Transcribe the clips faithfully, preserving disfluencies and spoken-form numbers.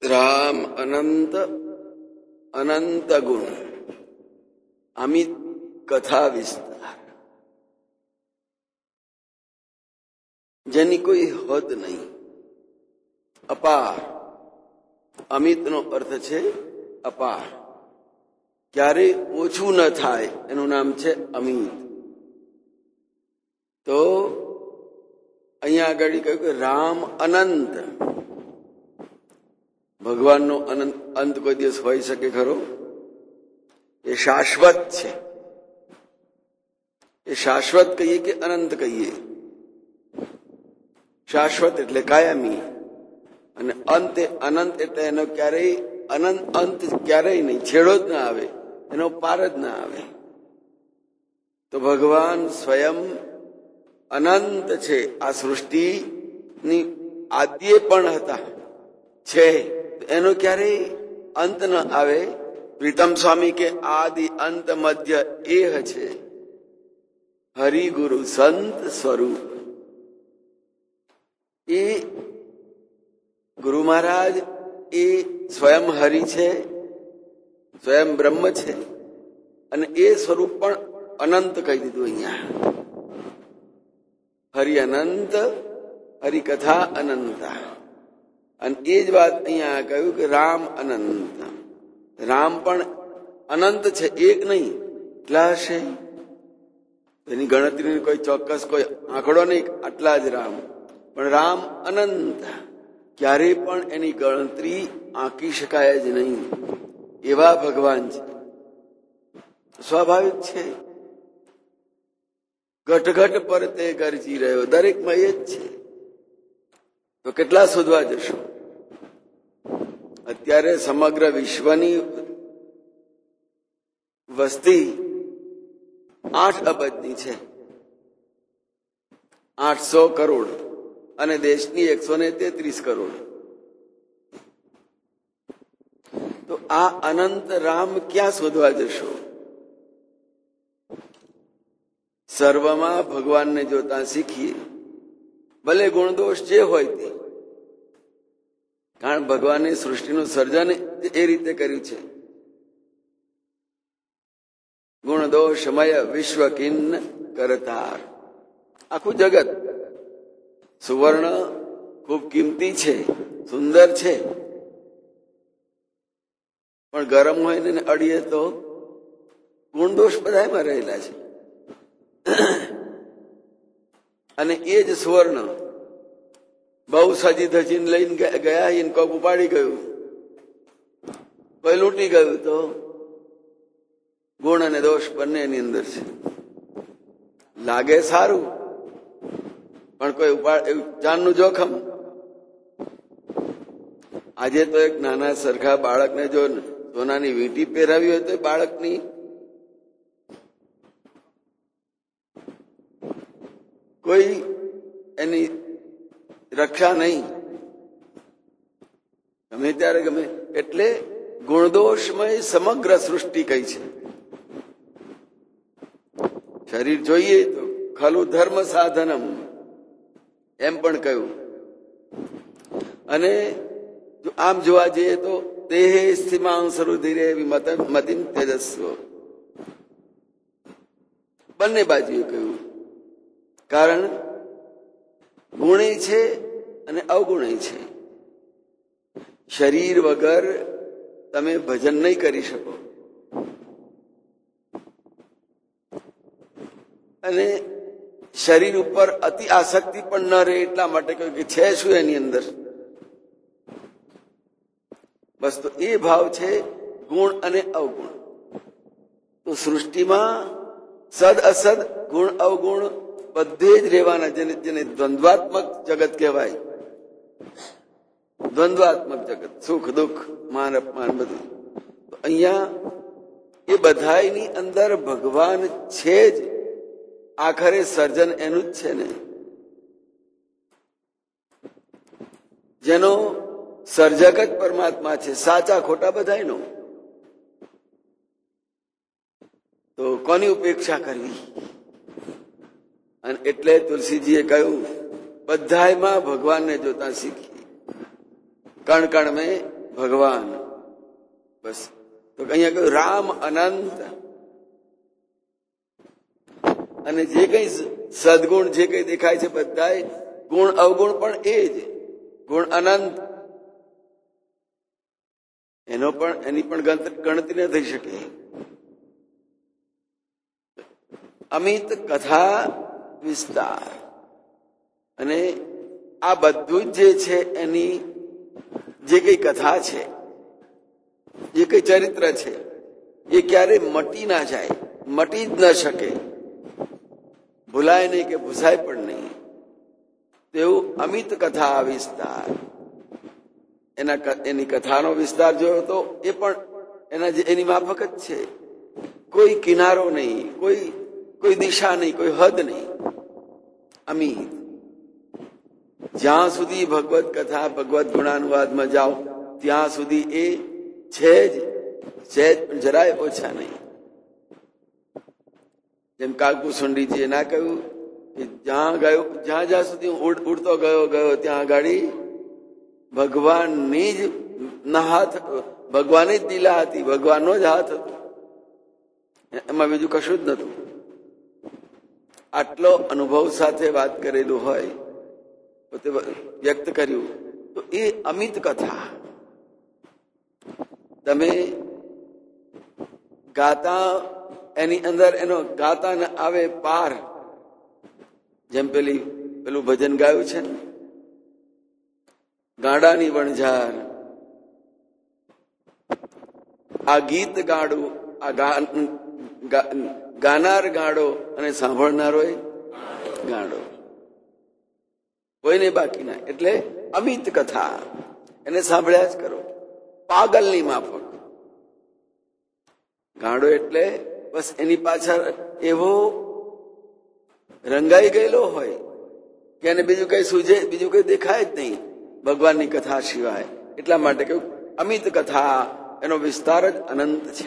રામ અનંત અનંત ગુણ અમિત કથા વિસ્તાર, જેની કોઈ હદ નહીં, અપાર. અમિતનો અર્થ છે અપાર, ક્યારેય ઓછું ન થાય એનું નામ છે અમિત. તો અહીંયા આગળ કહ્યું કે રામ અનંત. ભગવાનનો અનંત અંત કોઈ દિવસ હોઈ શકે ખરો? એ શાશ્વત છે. એ શાશ્વત કહીએ કે અનંત કહીએ? શાશ્વત એટલે કાયમી, અને અંત અનંત એટલે એનો ક્યારેય અનંત અંત ક્યારેય નહીં, છેડો જ ના આવે, એનો પાર જ ના આવે. તો ભગવાન સ્વયં અનંત છે. આ સૃષ્ટિની આદ્ય પણ હતા, છે, એનો ક્યારેય અંત ન આવે. પ્રીતમ સ્વામી કે આદિ અંત મધ્ય એહ છે હરિગુરુ સંત સ્વરૂપ. એ ગુરુ મહારાજ એ સ્વયં હરિ છે, સ્વયં બ્રહ્મ છે, અને એ સ્વરૂપ પણ અનંત કહી દીધું અહીંયા. હરિ અનંત, હરિકથા અનંતા. અને એ જ વાત અહીંયા કહ્યું કે રામ અનંત. રામ પણ અનંત છે, એક નહીં, કેટલા હશે એની ગણતરીની કોઈ ચોક્કસ કોઈ આંકડો નહીં, આટલા જ રામ. પણ રામ અનંત, ક્યારેય પણ એની ગણતરી આંકી શકાય જ નહીં, એવા ભગવાન છે. સ્વાભાવિક છે, ઘટઘટ પર તે ગરજી રહ્યો, દરેકમાં એ જ છે. તો કેટલા શોધવા જશો? અત્યારે સમગ્ર વિશ્વની વસ્તી આઠ અબજની છે, આઠસો કરોડ, અને દેશની એકસો ને તેત્રીસ કરોડ. તો આ અનંત રામ ક્યાં શોધવા જશો? સર્વમાં ભગવાનને જોતા શીખીએ, ભલે ગુણદોષ જે હોય તે. કારણ ભગવાને સૃષ્ટિનું સર્જન એ રીતે કર્યું છે. ગુણદોષમય વિશ્વ કિન્ન કરતાર. આખું જગત સુવર્ણ ખૂબ કિંમતી છે, સુંદર છે, પણ ગરમ હોય ને અડીએ તો ગુણદોષ બધામાં રહેલા છે. અને એ જ સુવર્ણ બહુ સજી ધજીને લઈને ગયા, એને કોક ઉપાડી ગયું, કોઈ લૂંટી ગયું, તો ગુણ અને દોષ બંને એની અંદર છે. લાગે સારું, પણ કોઈ ઉપાડ જાનનું જોખમ. આજે તો એક નાના સરખા બાળકને જો સોનાની વીંટી પહેરાવી હોય તો બાળકની કોઈ એની રક્ષા નહીં, ગમે ત્યારે ગમે. એટલે ગુણદોષમય સમગ્ર સૃષ્ટિ કઈ છે. શરીર જોઈએ તો ખલું ધર્મ સાધનમ એમ પણ કહ્યું. અને જો આમ જોવા જઈએ તો દેહે સ્થિમાંસરુ ધીરે મતિમ તેજસ્વ, બંને બાજુએ કહ્યું. કારણ ગુણે છે અને અવગુણે છે. શરીર વગર તમે ભજન નહીં કરી શકો, અને શરીર ઉપર અતિ આસક્તિ પણ ન રહે એટલા માટે કહ્યું કે છે શું એની અંદર. બસ તો એ ભાવ છે ગુણ અને અવગુણ. તો સૃષ્ટિમાં સદ અસદ ગુણ અવગુણ બધે જ રહેવાના, જેને જેને દ્વંદ્વાત્મક જગત કહેવાય. દ્વંદ્વાત્મક જગત, સુખ દુઃખ, માન અપમાન, બધું. તો અહીંયા એ બધાની અંદર ભગવાન છે જ. આખરે સર્જન એનું જ છે ને, જેનો સર્જક જ પરમાત્મા છે, સાચા ખોટા બધાયનો. તો કોની ઉપેક્ષા કરવી? અને એટલે તુલસીજીએ કહ્યું બધાયમાં ભગવાનને જોતા શીખીએ. કણ કણ મેં ભગવાન. બસ. તો અહીંયા કહ્યું રામ અનંત, અને જે કઈ સદગુણ જે કઈ દેખાય છે બધા ગુણ અવગુણ પણ એ જ ગુણ અનંત, એનો પણ એની પણ ગણતરી ન થઈ શકે. અમિત કથા વિસ્તાર, અને આ બધું જ જે છે એની જે કઈ કથા છે, જે કઈ ચરિત્ર છે, એ ક્યારેય મટી ના જાય, મટી જ ન શકે, ભૂલાય નહીં કે ભૂસાય પણ નહીં. તેવું અમિત કથા વિસ્તાર, એના એની કથાનો વિસ્તાર જોયો તો એ પણ એના એની માફક જ છે. કોઈ કિનારો નહીં, કોઈ કોઈ દિશા નહીં, કોઈ હદ નહીં. અમિત. જ્યાં સુધી ભગવત કથા ભગવત ગુણાનુવાદમાં જાઓ ત્યાં સુધી એ છે જ, છે જ, જરાય ઓછા નહીં. જેમ કાકભૂષણજીએ ના કહ્યું કે જ્યાં ગયો જ્યાં જ્યાં સુધી ઉડતો ગયો ગયો ત્યાં ગાડી ભગવાનની જ ના હાથ, ભગવાનની જ લીલા હતી, ભગવાનનો જ હાથ હતો, એમાં બીજું કશું જ નતું. આટલો અનુભવ સાથે વાત કરેલું હોય, પોતે વ્યક્ત કર્યું, તો એ અમિત કથા. તમે ગાતા એની અંદર એનો ગાતા ન આવે પાર, જેમ પેલી પેલું ભજન ગાયું છે ને, ગાડાની વણઝાર, આ ગીત ગાડું, આ ગાનાર ગાડો અને સાંભળનારો ગાડો, કોઈને બાકી ના. એટલે અમિત કથા એને સાંભળ્યા જ કરો, પાગલની માફક. ગાડો એટલે બસ એની પાછળ એવો રંગાઈ ગયેલો હોય કે એને બીજું કઈ સૂઝે, બીજું કઈ દેખાય જ નહીં ભગવાનની કથા સિવાય. એટલા માટે કહ્યું અમિત કથા, એનો વિસ્તાર જ અનંત છે.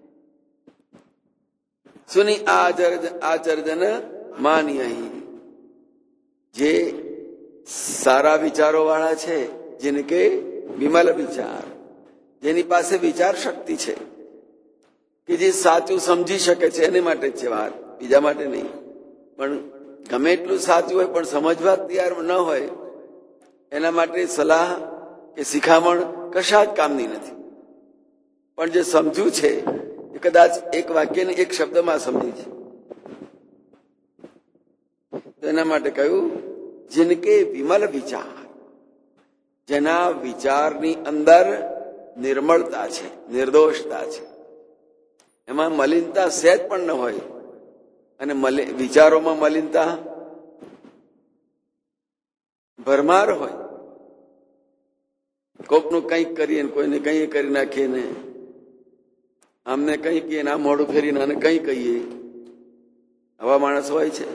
સુની આચર્જન માની, અહીં જે સારા વિચારો વાળા છે, જેને કે વિમલ વિચાર, જેની પાસે વિચાર શક્તિ છે, કે જે સાચું સમજી શકે છે, એને માટે જ છે વાત, બીજા માટે નહીં. પણ ગમે એટલું સાચું હોય પણ સમજવા તૈયાર ન હોય, એના માટે સલાહ કે શિખામણ કશા જ કામની નથી. પણ જે સમજ્યું છે એ કદાચ એક વાક્યને એક શબ્દમાં સમજી છે, તો એના માટે કહ્યું જિનકે વિમલ વિચાર, જેના વિચારની અંદર નિર્મળતા છે, નિર્દોષતા છે, એમાં મલિનતા સહેજ પણ ન હોય. અને વિચારોમાં મલિનતા ભરમાર હોય, કોકનું કંઈક કરીએ ને કોઈને કંઈ કરી નાખીએ ને, આમને કંઈ કહીએ ને આ મોઢું ફેરીને આને કંઈ કહીએ, આવા માણસ હોય છે.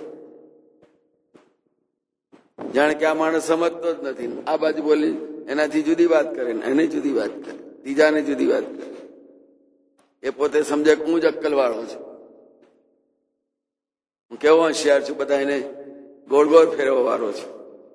જાણે કે આ માણસ સમજતો જ નથી, આ બાજુ બોલી એનાથી જુદી વાત કરે ને એને જુદી વાત કરે, ત્રીજાને જુદી વાત કરે. એ પોતે સમજે કે હું જ અક્કલ વાળો છું, હું કેવો હોશિયાર છું, બધા એને ગોળ ગોળ ફેરવવા વાળો છું.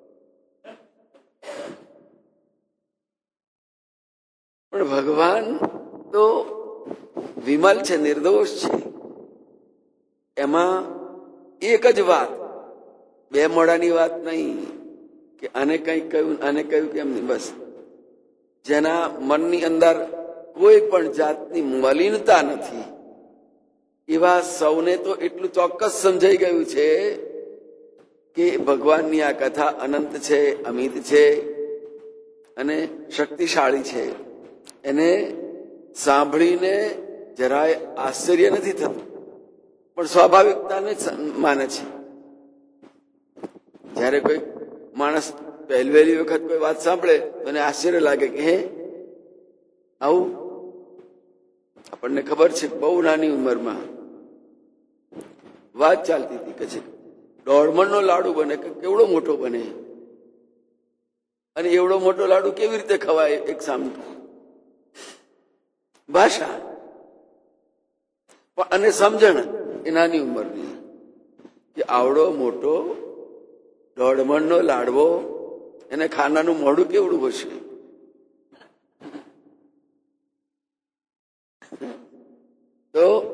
પણ ભગવાન તો વિમલ છે, નિર્દોષ છે. એમાં એક જ વાત, બે મોડાની વાત નહીં કે આને કંઈક કહ્યું આને કહ્યું કેમ નહીં. બસ જેના મનની અંદર કોઈ પણ જાતની મલિનતા નથી, એવા સૌને તો એટલું ચોક્કસ સમજાઈ ગયું છે કે ભગવાનની આ કથા અનંત છે, અમિત છે અને શક્તિશાળી છે. એને સાંભળીને જરાય આશ્ચર્ય નથી થતું, પણ સ્વાભાવિકતાને માને છે. જયારે કોઈ માણસ પહેલી વહેલી વખત કોઈ વાત સાંભળે તો એને આશ્ચર્ય લાગે કે હે આવું. આપણને ખબર છે બહુ નાની ઉંમરમાં વાત ચાલતી હતી કે છે દોઢમણનો લાડુ બને કે કેવડો મોટો બને, અને એવડો મોટો લાડુ કેવી રીતે ખવાય. એક સામે ભાષા અને સમજણ એ નાની ઉંમરની કે આવડો મોટો દોઢમણનો લાડવો, એને ખાનાનું મોઢું કેવડું હશે.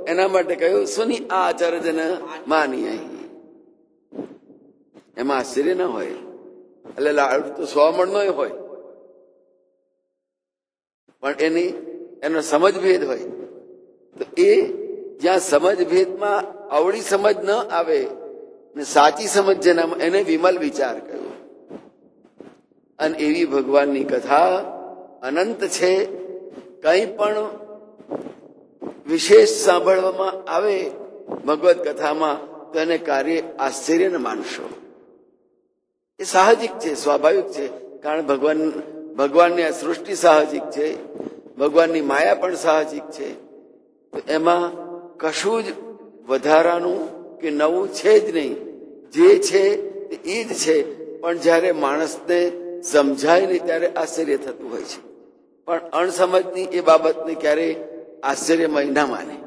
એના માટે કહ્યું સુની આચરજન માની. એમાં આશ્ચર્ય ના હોય. એટલે લાડુ તો સો મણનો હોય, પણ એની એનો સમજભેદ હોય. તો એ જ્યાં સમજભેદમાં અવળી સમજ ન આવે ને સાચી સમજ જેનામાં, એને વિમલ વિચાર કહ્યું. અને એવી ભગવાનની કથા અનંત છે. કંઈ પણ વિશેષ સાંભળવામાં આવે ભગવત કથામાં તો એને કાર્ય આશ્ચર્ય ન માનશો. એ સાહજિક છે, સ્વાભાવિક છે. કારણ ભગવાન ભગવાનની આ સૃષ્ટિ સાહજિક છે, ભગવાનની માયા પણ સાહજિક છે. તો એમાં કશું જ વધારાનું કે નવું છે જ નહીં. જે છે એ જ છે. પણ જયારે માણસને સમજાય નહીં ત્યારે આશ્ચર્ય થતું હોય છે. પણ અણસમજની એ બાબતને ક્યારે આશ્ચર્યમય ના માને.